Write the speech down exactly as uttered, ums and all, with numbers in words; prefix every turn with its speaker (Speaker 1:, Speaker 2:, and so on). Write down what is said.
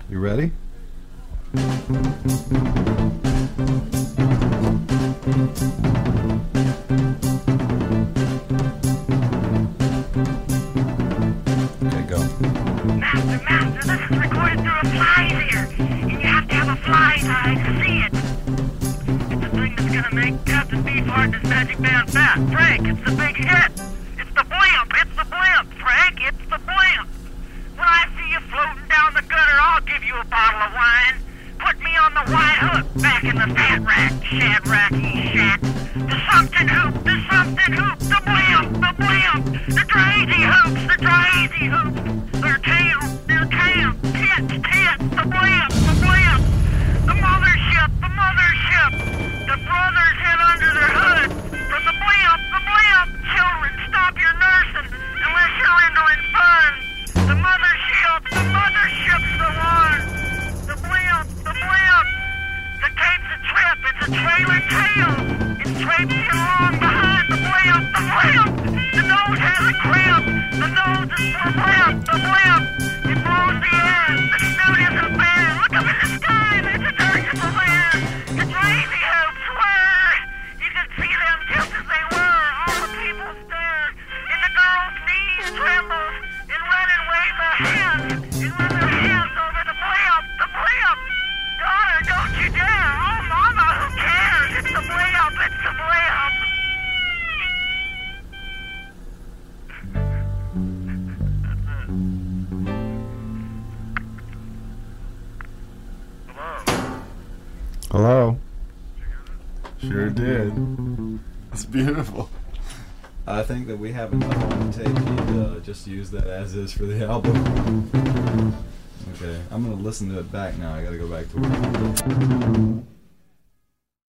Speaker 1: You ready? Okay, go.
Speaker 2: Master, Master, this is recorded through a fly's ear, and you have to have a fly's eye to see it. It's the thing that's gonna make Captain Beefheart and his magic band fat. Frank, it's the big hit. It's the blimp, it's the blimp, Frank, it's the blimp. When I see you floating down the gutter, I'll give you a bottle of wine. Put me on the white hook back in the fat rack, shadracky shack. The something hoop, the something hoop, the blimp, the blimp. The crazy hoops, the crazy hoops. Their tail, their tail, tits, tits, the blimp, the blimp. The mothership, the mothership. The brothers head under their hood. From the blimp, the blimp. Children, stop your nursing unless you're entering fun. The mothership, the mothership's the one. The blimp, the blimp. The cape's a trip, it's a trailer tail. It's traipsing along behind the blimp, the blimp. The nose has a cramp. The nose is for blimp, the blimp. It blows the air. The snoot isn't bare. Look up in the sky, there's a dirigible there. The crazy hopes were. You could see them just as they were. All the people stare. And the girl's knees tremble. And run and wave their hands. And run their hands over the blimp, the blimp. Daughter, don't you dare. Oh, mama, who cares? It's the blimp, it's the blimp.
Speaker 1: Hello? Sure did. It's beautiful. I think that we have enough on the tape to uh, just use that as is for the album. Okay, I'm gonna listen to it back now. I gotta go back to work.